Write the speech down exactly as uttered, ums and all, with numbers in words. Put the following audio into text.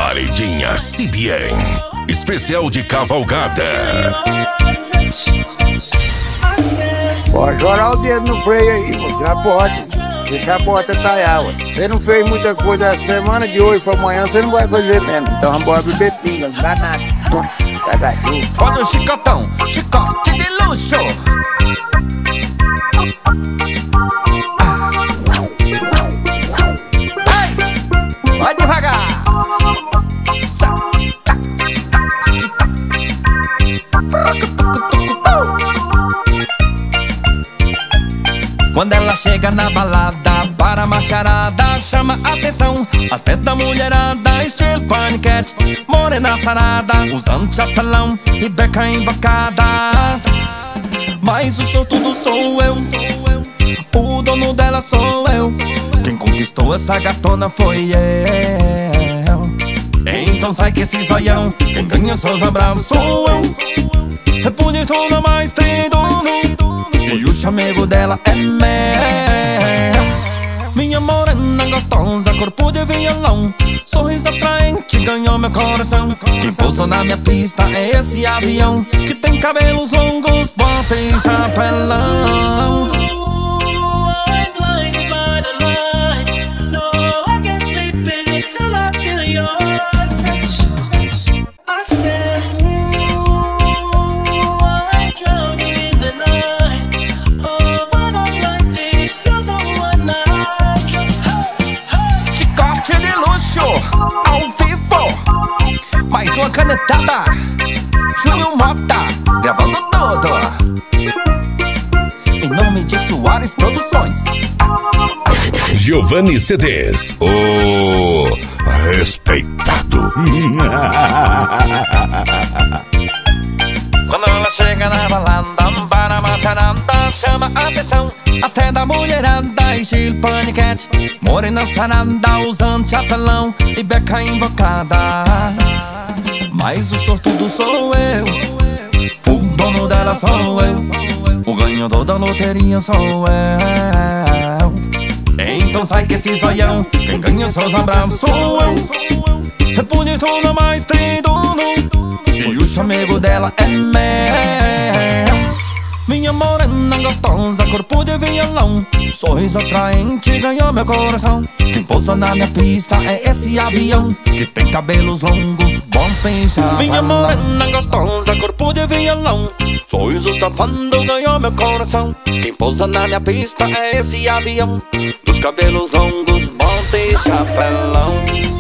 Paredinha C B N, especial de cavalgada. Pode jorar o dedo no freio aí, pô, já pode. Deixa a bota talhar, ué. Você não fez muita coisa essa semana, de hoje pra amanhã você não vai fazer mesmo. Então vamos embora beber pinga, não dá nada. Cagadinho. Olha o chicotão, chicote de luxo. Ei, vai devagar. Quando ela chega na balada, para a macharada, chama atenção até da mulherada, estilo paniquete, morena sarada, usando chapelão e beca invocada. Mas o sortudo sou eu, o dono dela sou eu, quem conquistou essa gatona foi eu. Então sai que esse zoião, quem ganha seus abraços sou eu. É bonitona, mas tem dono, e o chamego dela é meu. Minha morena gostosa, corpo de violão, sorriso atraente, ganhou meu coração. Quem pousou na minha pista é esse avião, que tem cabelos longos, bota e chapelão. Ao vivo, mais uma canetada, Júnior Mota, gravando tudo, em nome de Soares Produções. Giovanni C Ds, o respeitado. Quando ela chega na balada, para a macharada, chama atenção até da mulherada, estilo paniquete, morena sarada, usando chapelão e beca invocada. Mas o sortudo sou eu, o dono dela sou eu, o ganhador da loteria sou eu. Então sai que esse zoião, quem ganha seus abraços sou eu. É bonitona, mas tem dono, e o chamego dela é meu. Minha morena gostosa, corpo de violão, sorriso atraente, ganhou meu coração. Quem pousa na minha pista é esse avião, que tem cabelos longos, bom pensar. Minha morena gostosa, corpo de violão, sorriso tapando, ganhou meu coração. Quem pousa na minha pista é esse avião, dos cabelos longos, bom tem chapelão.